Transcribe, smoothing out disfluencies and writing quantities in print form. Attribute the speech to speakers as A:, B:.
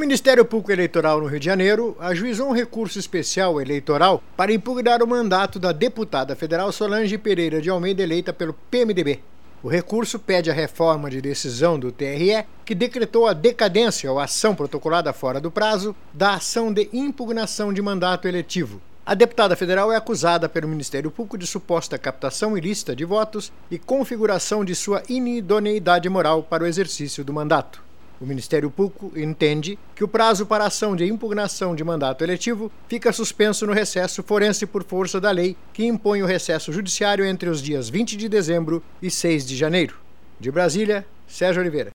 A: Ministério Público Eleitoral no Rio de Janeiro ajuizou um recurso especial eleitoral para impugnar o mandato da deputada federal Solange Pereira de Almeida, eleita pelo PMDB. O recurso pede a reforma de decisão do TRE, que decretou a decadência ou ação protocolada fora do prazo da ação de impugnação de mandato eletivo. A deputada federal é acusada pelo Ministério Público de suposta captação ilícita de votos e configuração de sua inidoneidade moral para o exercício do mandato. O Ministério Público entende que o prazo para a ação de impugnação de mandato eletivo fica suspenso no recesso forense por força da lei, que impõe o recesso judiciário entre os dias 20 de dezembro e 6 de janeiro. De Brasília, Sérgio Oliveira.